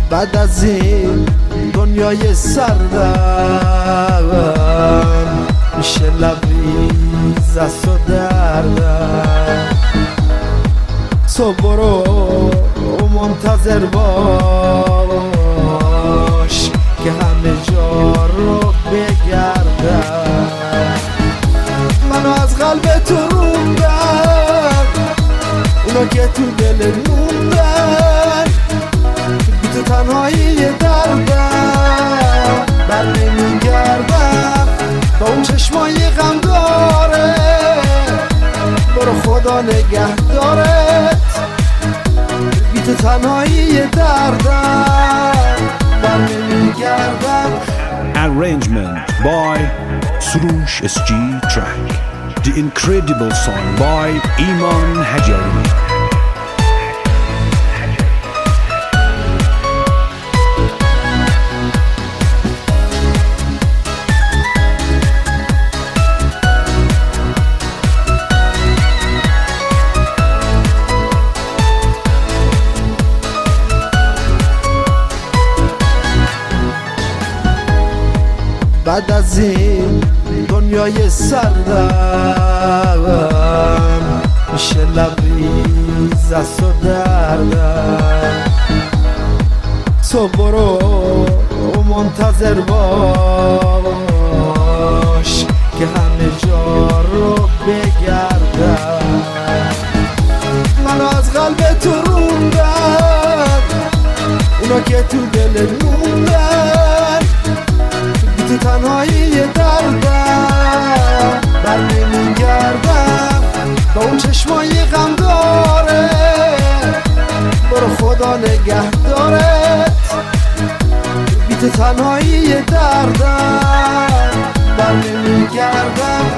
بعد از این دنیای سردم میشه لبریز از تو دردم. تو برو منتظر باش که همه جا رو بگردم. منو از قلب تو روندن اونا که تو دل موندن، بی تو تنهایی دردم بر نمیگردم. با اون چشمای غم داره برو خدا نگه دارت، بی تو تنهایی دردم بر نمیگردم. Arrangement by Surush SG Track. The incredible song by Iman Hajari. بعد از این دنیای سردم میشه لبریز از تو دردم. تو برو منتظر باش که همه جا رو بگردم. منو از قلب تو روندن اونا که تو دل موندن، تو تنهایی دردم بر نمیگردم. با اون چشمای غم داره برو خدا نگه دارت، بی تو تنهایی دردم بر نمیگردم.